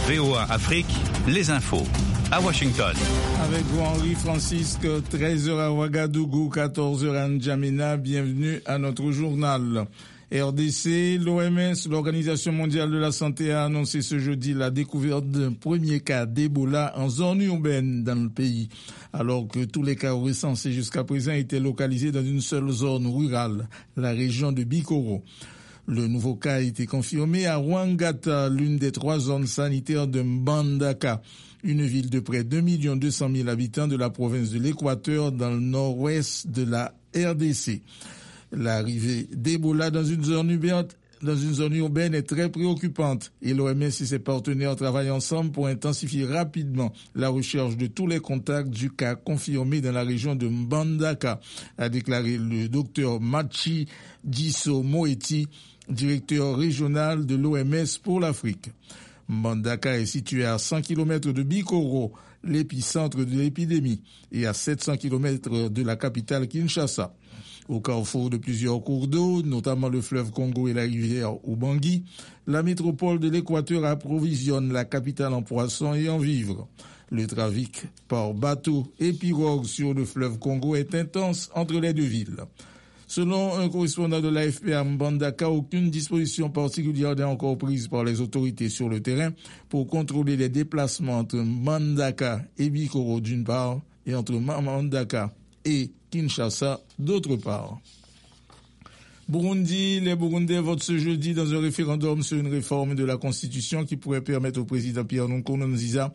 VOA Afrique, les infos. À Washington. Avec vous, Henri Francisque, 13h à Ouagadougou, 14h à N'Djamena. Bienvenue à notre journal. RDC, l'OMS, l'Organisation mondiale de la santé, a annoncé ce jeudi la découverte d'un premier cas d'Ebola en zone urbaine dans le pays, alors que tous les cas recensés jusqu'à présent étaient localisés dans une seule zone rurale, la région de Bikoro. Le nouveau cas a été confirmé à Ouangata, l'une des 3 zones sanitaires de Mbandaka, une ville de près de 2 200 000 habitants de la province de l'Équateur dans le nord-ouest de la RDC. L'arrivée d'Ebola dans une zone urbaine est très préoccupante et l'OMS et ses partenaires travaillent ensemble pour intensifier rapidement la recherche de tous les contacts du cas confirmé dans la région de Mbandaka, a déclaré le docteur Machi Diso Moeti, directeur régional de l'OMS pour l'Afrique. Mbandaka est situé à 100 km de Bikoro, l'épicentre de l'épidémie, et à 700 km de la capitale Kinshasa. Au carrefour de plusieurs cours d'eau, notamment le fleuve Congo et la rivière Ubangi, la métropole de l'Équateur approvisionne la capitale en poissons et en vivres. Le trafic par bateau et pirogue sur le fleuve Congo est intense entre les deux villes. Selon un correspondant de l'AFP à Mbandaka, aucune disposition particulière n'est encore prise par les autorités sur le terrain pour contrôler les déplacements entre Mbandaka et Bikoro d'une part et entre Mbandaka et Kinshasa d'autre part. Burundi, les Burundais votent ce jeudi dans un référendum sur une réforme de la Constitution qui pourrait permettre au président Pierre Nkurunziza,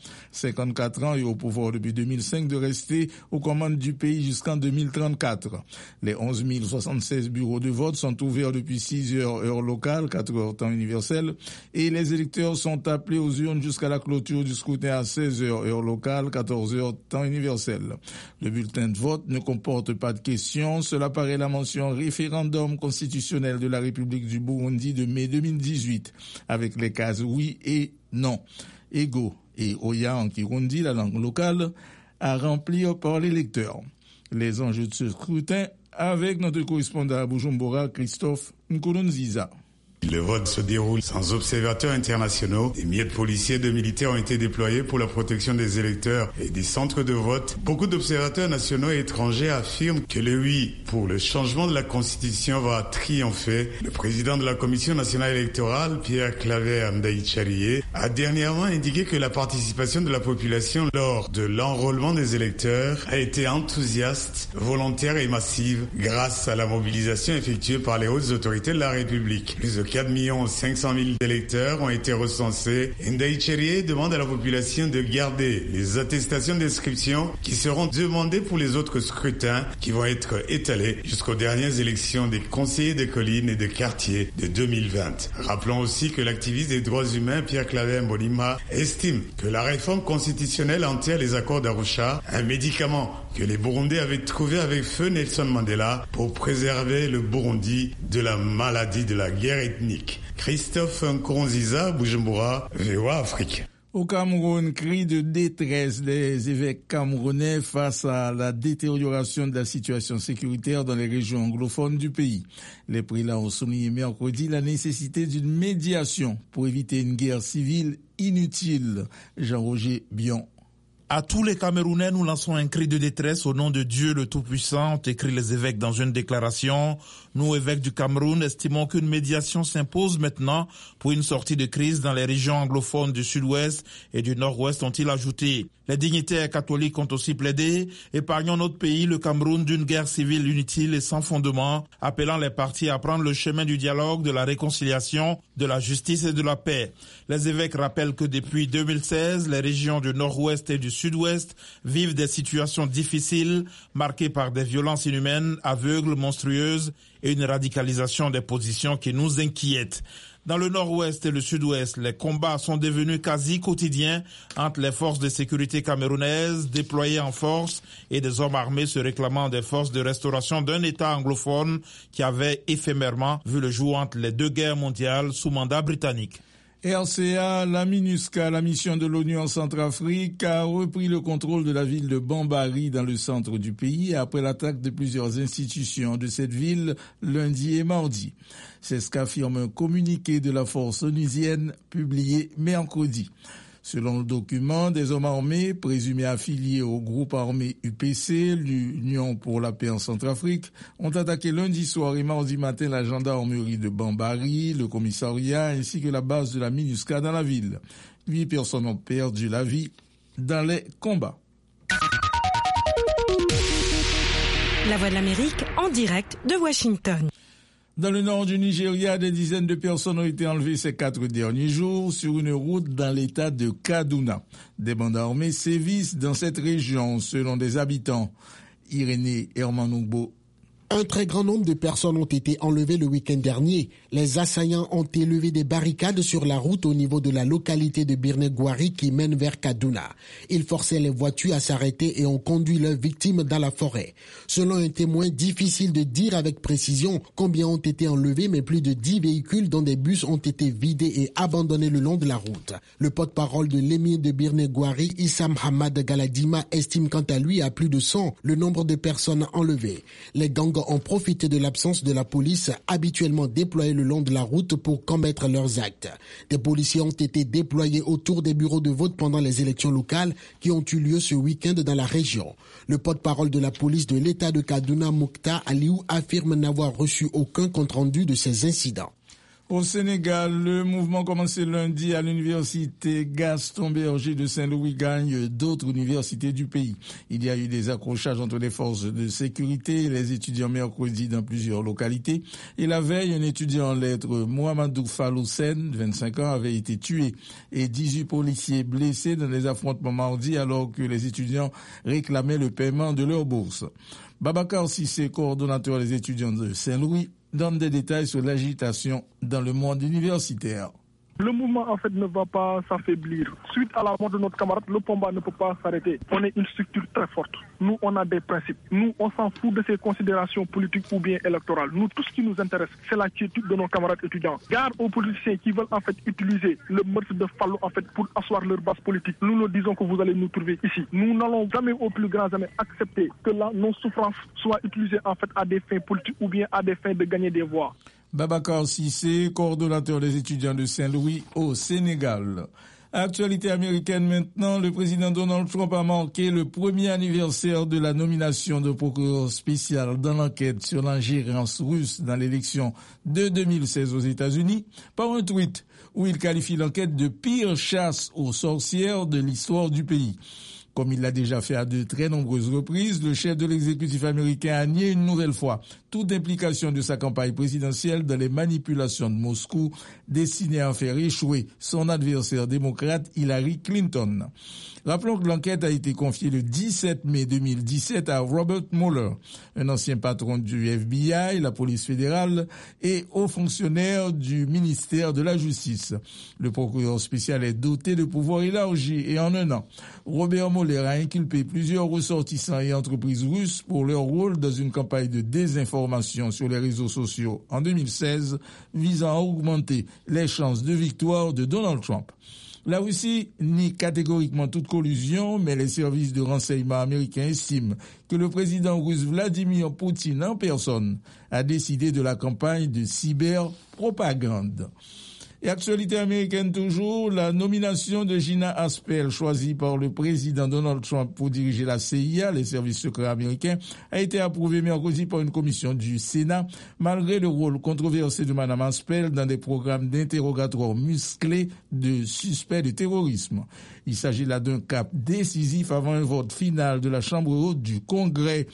54 ans et au pouvoir depuis 2005, de rester aux commandes du pays jusqu'en 2034. Les 11 076 bureaux de vote sont ouverts depuis 6 heures heure locale, 4 heures temps universel, et les électeurs sont appelés aux urnes jusqu'à la clôture du scrutin à 16 heures heure locale, 14 heures temps universel. Le bulletin de vote ne comporte pas de questions, cela paraît la mention référendum constitutionnel de la République du Burundi de mai 2018, avec les cases oui et non, égaux et oya en Kirundi, la langue locale, à remplir par l'électeur. Les enjeux de ce scrutin avec notre correspondant à Bujumbura, Christophe Nkurunziza. Le vote se déroule sans observateurs internationaux. Des milliers de policiers et de militaires ont été déployés pour la protection des électeurs et des centres de vote. Beaucoup d'observateurs nationaux et étrangers affirment que le oui pour le changement de la Constitution va triompher. Le président de la Commission nationale électorale, Pierre Claver Ndayicariye, a dernièrement indiqué que la participation de la population lors de l'enrôlement des électeurs a été enthousiaste, volontaire et massive grâce à la mobilisation effectuée par les hautes autorités de la République. Plus de 4 500 000 électeurs ont été recensés. Ndayicariye demande à la population de garder les attestations d'inscription qui seront demandées pour les autres scrutins qui vont être étalés jusqu'aux dernières élections des conseillers des collines et des quartiers de 2020. Rappelons aussi que l'activiste des droits humains Pierre Claver Mbonimpa estime que la réforme constitutionnelle enterre les accords d'Arusha, un médicament que les Burundais avaient trouvé avec feu Nelson Mandela pour préserver le Burundi de la maladie de la guerre ethnique. Christophe Nkurunziza, Bujumbura, VOA Afrique. Au Cameroun, cri de détresse des évêques camerounais face à la détérioration de la situation sécuritaire dans les régions anglophones du pays. Les prélats ont souligné mercredi la nécessité d'une médiation pour éviter une guerre civile inutile. Jean-Roger Bion. À tous les Camerounais, nous lançons un cri de détresse au nom de Dieu le Tout-Puissant, ont écrit les évêques dans une déclaration. Nous, évêques du Cameroun, estimons qu'une médiation s'impose maintenant pour une sortie de crise dans les régions anglophones du sud-ouest et du nord-ouest, ont-ils ajouté. Les dignitaires catholiques ont aussi plaidé, épargnons notre pays, le Cameroun, d'une guerre civile inutile et sans fondement, appelant les partis à prendre le chemin du dialogue, de la réconciliation, de la justice et de la paix. Les évêques rappellent que depuis 2016, les régions du nord-ouest et du sud-ouest vivent des situations difficiles, marquées par des violences inhumaines, aveugles, monstrueuses et une radicalisation des positions qui nous inquiètent. Dans le nord-ouest et le sud-ouest, les combats sont devenus quasi quotidiens entre les forces de sécurité camerounaises déployées en force et des hommes armés se réclamant des forces de restauration d'un État anglophone qui avait éphémèrement vu le jour entre les 2 guerres mondiales sous mandat britannique. RCA, la MINUSCA, la mission de l'ONU en Centrafrique, a repris le contrôle de la ville de Bambari dans le centre du pays après l'attaque de plusieurs institutions de cette ville lundi et mardi. C'est ce qu'affirme un communiqué de la force onusienne publié mercredi. Selon le document, des hommes armés présumés affiliés au groupe armé UPC, l'Union pour la paix en Centrafrique, ont attaqué lundi soir et mardi matin la gendarmerie de Bambari, le commissariat ainsi que la base de la MINUSCA dans la ville. 8 personnes ont perdu la vie dans les combats. La Voix de l'Amérique en direct de Washington. Dans le nord du Nigeria, des dizaines de personnes ont été enlevées ces 4 derniers jours sur une route dans l'état de Kaduna. Des bandes armées sévissent dans cette région, selon des habitants. Irénée Hermanogbo. Un très grand nombre de personnes ont été enlevées le week-end dernier. Les assaillants ont élevé des barricades sur la route au niveau de la localité de Birne-Gwari qui mène vers Kaduna. Ils forçaient les voitures à s'arrêter et ont conduit leurs victimes dans la forêt. Selon un témoin, difficile de dire avec précision combien ont été enlevés, mais plus de 10 véhicules dont des bus ont été vidés et abandonnés le long de la route. Le porte-parole de l'émir de Birne-Gwari, Issa Mohamed Galadima, estime quant à lui à plus de 100 le nombre de personnes enlevées. Les gangs ont profité de l'absence de la police habituellement déployée le long de la route pour commettre leurs actes. Des policiers ont été déployés autour des bureaux de vote pendant les élections locales qui ont eu lieu ce week-end dans la région. Le porte-parole de la police de l'État de Kaduna, Mokhtar Aliou, affirme n'avoir reçu aucun compte-rendu de ces incidents. Au Sénégal, le mouvement commencé lundi à l'université Gaston Berger de Saint-Louis gagne d'autres universités du pays. Il y a eu des accrochages entre les forces de sécurité et les étudiants mercredi dans plusieurs localités. Et la veille, un étudiant en lettres, Mohamedou Faloussen, 25 ans, avait été tué et 18 policiers blessés dans les affrontements mardi alors que les étudiants réclamaient le paiement de leur bourse. Babacar Sissé, coordonnateur des étudiants de Saint-Louis, donne des détails sur l'agitation dans le monde universitaire. Le mouvement, en fait, ne va pas s'affaiblir. Suite à la mort de notre camarade, le combat ne peut pas s'arrêter. On est une structure très forte. Nous, on a des principes. Nous, on s'en fout de ces considérations politiques ou bien électorales. Nous, tout ce qui nous intéresse, c'est la quiétude de nos camarades étudiants. Gare aux politiciens qui veulent, en fait, utiliser le meurtre de Fallou, en fait, pour asseoir leur base politique. Nous nous disons que vous allez nous trouver ici. Nous n'allons jamais, au plus grand jamais, accepter que nos souffrances soient utilisées, en fait, à des fins politiques ou bien à des fins de gagner des voix. Babacar Sissé, coordonnateur des étudiants de Saint-Louis au Sénégal. Actualité américaine maintenant, le président Donald Trump a marqué le premier anniversaire de la nomination de procureur spécial dans l'enquête sur l'ingérence russe dans l'élection de 2016 aux États-Unis par un tweet où il qualifie l'enquête de pire chasse aux sorcières de l'histoire du pays. Comme il l'a déjà fait à de très nombreuses reprises, le chef de l'exécutif américain a nié une nouvelle fois toute implication de sa campagne présidentielle dans les manipulations de Moscou destinées à en faire échouer son adversaire démocrate Hillary Clinton. Rappelons que l'enquête a été confiée le 17 mai 2017 à Robert Mueller, un ancien patron du FBI, la police fédérale et haut fonctionnaire du ministère de la Justice. Le procureur spécial est doté de pouvoirs élargis et en un an, Robert Mueller a inculpé plusieurs ressortissants et entreprises russes pour leur rôle dans une campagne de désinformation sur les réseaux sociaux en 2016 visant à augmenter les chances de victoire de Donald Trump. La Russie nie catégoriquement toute collusion, mais les services de renseignement américains estiment que le président russe Vladimir Poutine en personne a décidé de la campagne de cyberpropagande. Et actualité américaine toujours, la nomination de Gina Haspel, choisie par le président Donald Trump pour diriger la CIA, les services secrets américains, a été approuvée mercredi par une commission du Sénat, malgré le rôle controversé de Mme Haspel dans des programmes d'interrogatoire musclés de suspects de terrorisme. Il s'agit là d'un cap décisif avant un vote final de la Chambre haute du Congrès.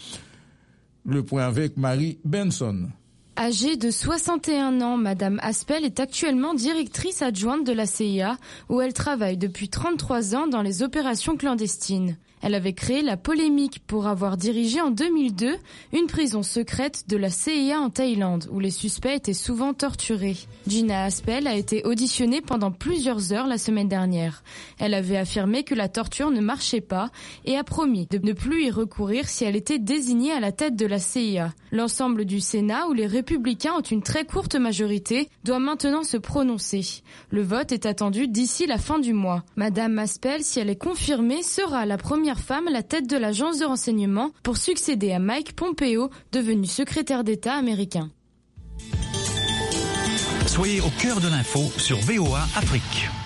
Le point avec Marie Benson. Âgée de 61 ans, Madame Haspel est actuellement directrice adjointe de la CIA, où elle travaille depuis 33 ans dans les opérations clandestines. Elle avait créé la polémique pour avoir dirigé en 2002 une prison secrète de la CIA en Thaïlande, où les suspects étaient souvent torturés. Gina Haspel a été auditionnée pendant plusieurs heures la semaine dernière. Elle avait affirmé que la torture ne marchait pas et a promis de ne plus y recourir si elle était désignée à la tête de la CIA. L'ensemble du Sénat, où les républicains ont une très courte majorité, doit maintenant se prononcer. Le vote est attendu d'ici la fin du mois. Madame Haspel, si elle est confirmée, sera la première femme à la tête de l'agence de renseignement pour succéder à Mike Pompeo, devenu secrétaire d'État américain. Soyez au cœur de l'info sur VOA Afrique.